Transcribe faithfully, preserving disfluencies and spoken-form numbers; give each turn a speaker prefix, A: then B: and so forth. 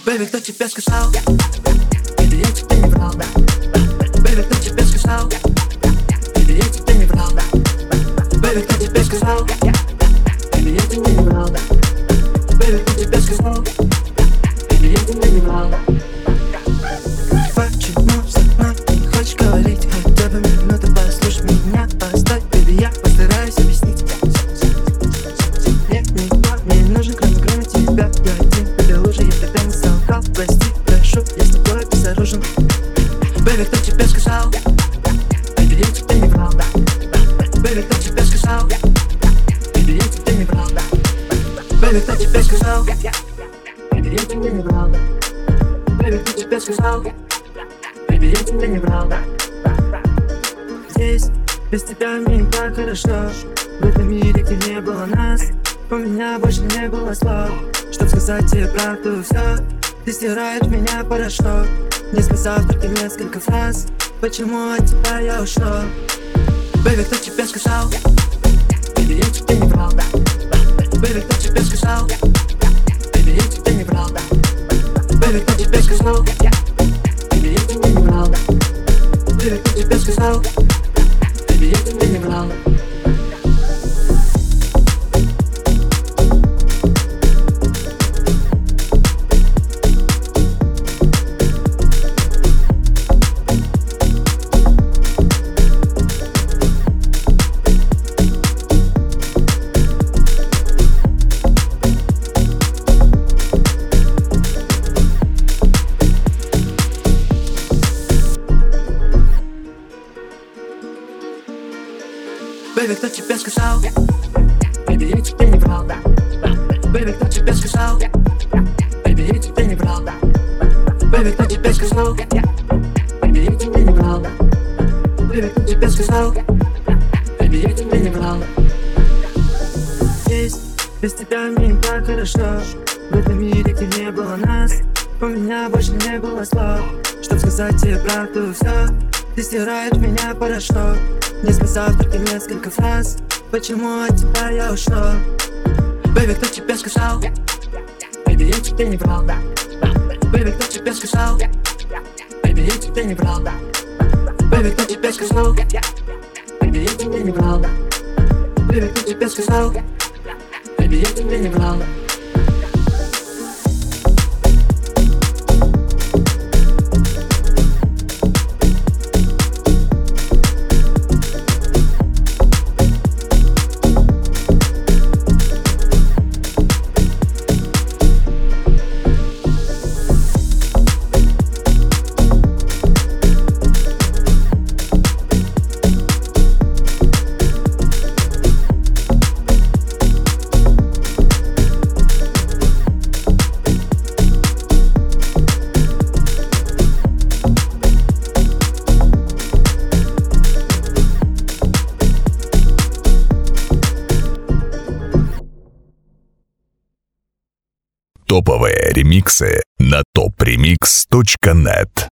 A: Бэйби, кто тебе сказал? Бэйби, я тебе не врал. Бэйби, кто тебе сказал? Бэйби, я тебе не врал. Бэйби, кто тебе сказал? Бэйби, я тебе не врал. Бэйби, кто тебе сказал? Бэйби, я тебе не врал. Почему со мной не хочешь говорить? Хотя бы минуту послушай меня. Постой, бэйби, я постараюсь объяснить. Мне никто не нужен, кроме, кроме тебя. Я один, тебе лужи, я тогда не солгал. Прости, прошу, я с тобой безоружен. Бэйби, кто тебе сказал? Бэйби, я тебе не врал. Бэйби, кто тебе сказал? Бэйби, я тебе не врал. Бэйби, кто тебе сказал? Бэйби, я тебе не врал. Бэйби, кто тебе сказал? Бэйби, я тебе не врал. Здесь без тебя мне не так хорошо. В этом мире, где не было нас, у меня больше не было слов, чтоб сказать тебе правду все. Ты стираешь меня порошок, не сказав только несколько фраз. Почему от тебя я ушел? Бэйби, кто тебе сказал? Бэйби, я тебе не врал. Бэйби, кто тебе сказал? Бэйби, я тебе не врал. Бэйби, кто тебе сказал? Бэйби, я тебе не врал. Бэйби, кто тебе сказал? Бэйби, я тебе не врал. Бэйби, кто тебе сказал? Бэйби, я тебе не врал. Бэйби, кто тебе сказал? Бэйби, я тебе не врал. Бэйби, кто тебе сказал? Бэйби, я тебе не врал. Бэйби, кто тебе сказал? Бэйби, я тебе не врал. Здесь без тебя мне не так хорошо. В этом мире, где не было нас, у меня больше не было слов, чтоб сказать тебе правду все. Ты стираешь меня порошок, не сказав только несколько фраз. Почему от тебя я ушел? Бэйби, кто тебе сказал? Бэйби, я тебе не врал. Бэйби, кто тебе сказал? Бэйби, я тебе не врал. Бэйби, кто тебе сказал? Бэйби, я тебе не врал. Бэйби, кто тебе сказал? Бэйби, я тебе не врал.
B: Топовые ремиксы на топ ремикс точка нет.